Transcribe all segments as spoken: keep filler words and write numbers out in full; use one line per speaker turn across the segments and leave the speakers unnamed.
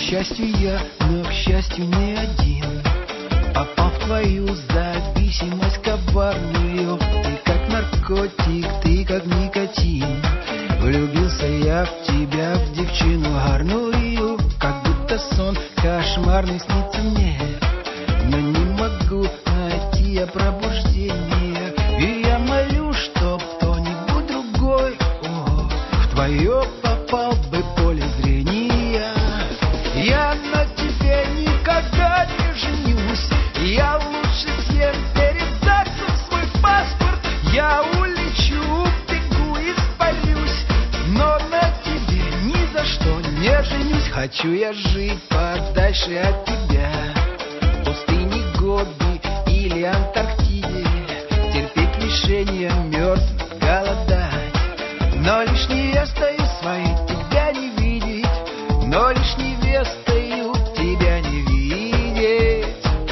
счастью я, но к счастью не один. Попал в твою зависимость коварную. Ты как наркотик, ты как никотин. Влюбился я в тебя, в девчину гарную. Как будто сон кошмарный снится мне. Но не могу найти я пробуждение. И я молю, чтоб кто-нибудь другой о, в твое попал бы поле зрения. Я на тебе никогда не женюсь. Я лучше съем перед ЗАГСом свой паспорт. Я улечу, бегу и спалюсь, но на тебе ни за что не женюсь. Хочу я жить подальше от тебя, в пустыне Гоби или Антарктиде, терпеть лишения, мерзнуть, голодать, но лишь невестою своей тебя не видеть, но лишь невестою тебя не видеть.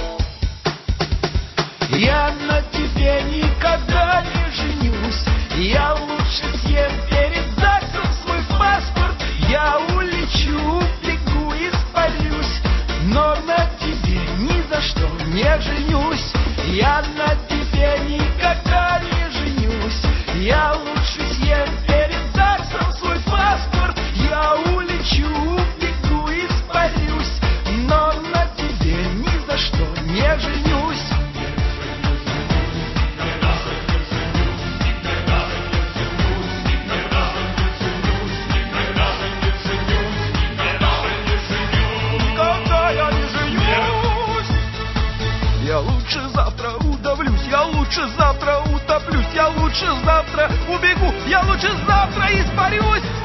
Я на тебе никогда не женюсь. Я лучше съем перед ЗАГСом свой паспорт. Я улечу, бегу и спалюсь, но на тебе ни за что не женюсь. Я на тебе никогда не женюсь. Я лучше съем перед ЗАГСом свой паспорт. Я улечу, бегу и спалюсь, но на тебе ни за что не женюсь. Я лучше завтра удавлюсь, я лучше завтра утоплюсь, я лучше завтра убегу, я лучше завтра испарюсь.